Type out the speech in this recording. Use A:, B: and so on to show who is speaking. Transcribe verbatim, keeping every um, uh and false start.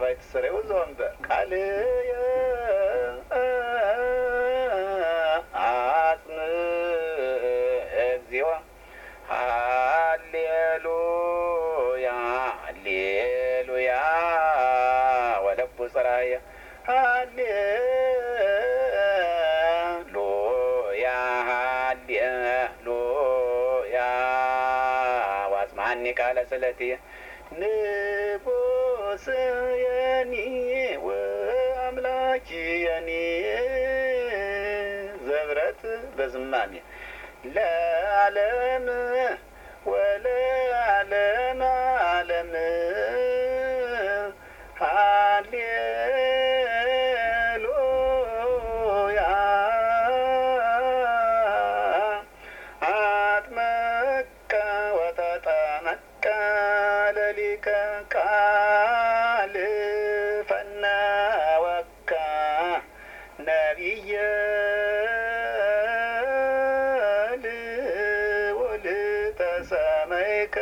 A: ባይት ስሬው ዞንበ ቃልየ አጽም እግዚኦ ሃሌሉያ ሃሌሉያ ወለቡ ጽራየ ሃሌሉያ ሃሌሉያ ዋስማኒ ቃለ ስለትየ ንጉሥየኒ ወአምላኪየኒ ዘብረት በዝማሜ ለዓለም ወለዓለመ ዓለም ሃሌሉያ አጥመቀ ወተጠመቀ ለሊቀ ቃል ፈነወከ ነቢየ ልዑል ተሰመይከ